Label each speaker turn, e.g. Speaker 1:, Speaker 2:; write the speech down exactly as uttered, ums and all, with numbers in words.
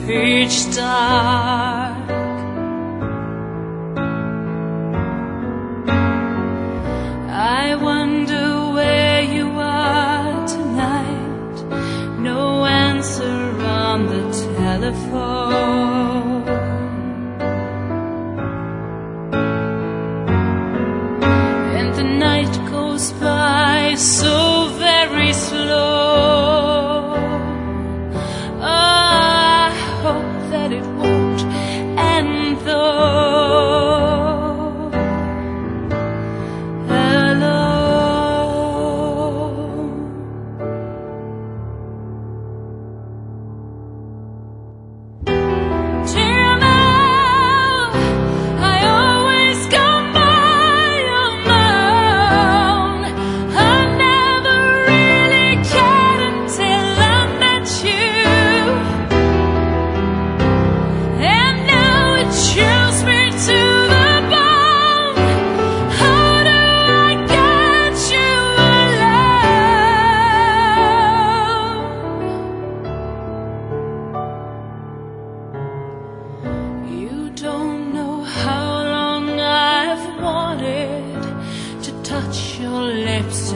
Speaker 1: pitch dark. I wonder where you are tonight. No answer on the telephone. And the night goes by so very slow. That it won't end though. Hello. Till now, I always come by alone. I never really cared until I met you. Chills me to the bone. How do I get you alone? You don't know how long I've wanted to touch your lips